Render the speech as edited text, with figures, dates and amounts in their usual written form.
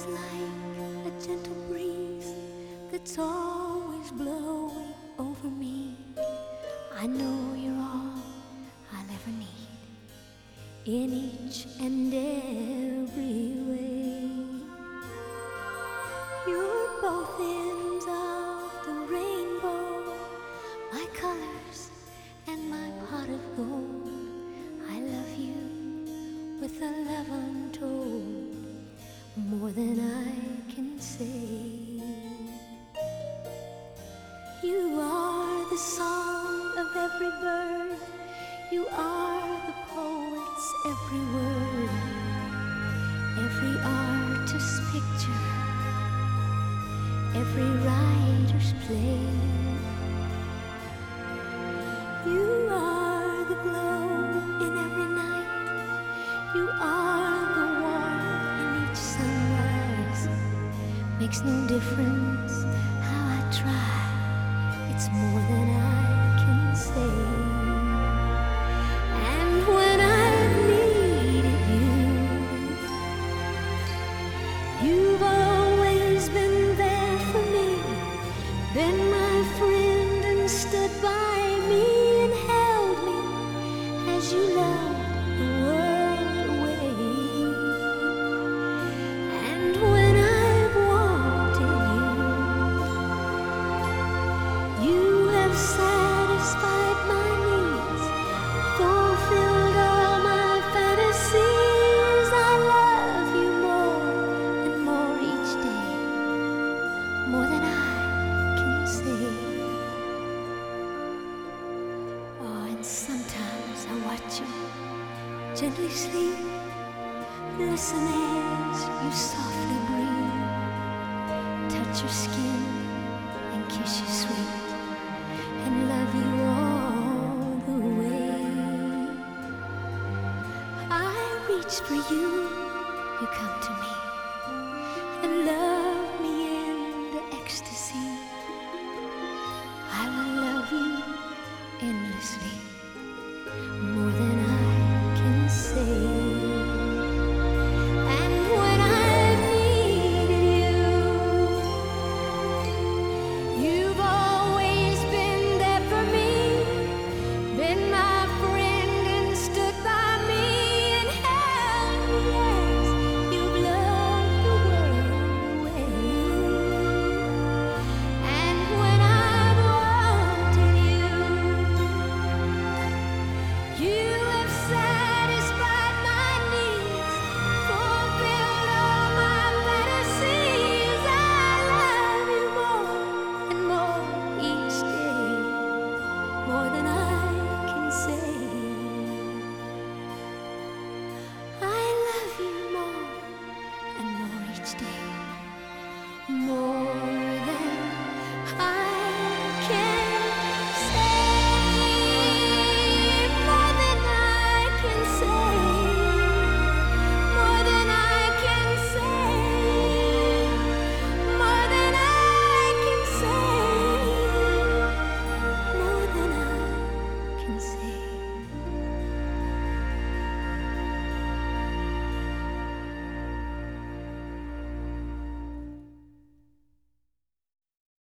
is like a gentle breeze that's always blowing over me. I know you're all I'll ever need in each and every way. You're both ends of the rainbow, my colors and my pot of gold. I love you with a love untold, more than I can say. You are the song of every bird, you are the poet's every word, every artist's picture, every writer's play. You are the glow in every night, you are the warmth in each sunrise. Makes no difference how I try, it's more than I can say. And when I've needed you, you've always been there for me, been my friend and stood by me and held me as you loved the world away. And when I've wanted you, you have satisfied my needs, fulfilled all my fantasies. I love you more and more each day, more than I can say. Oh, and sometimes I watch you gently sleep, listen as you softly breathe, touch your skin and kiss you sweet, and love you all the way. I reach for you, you come to me.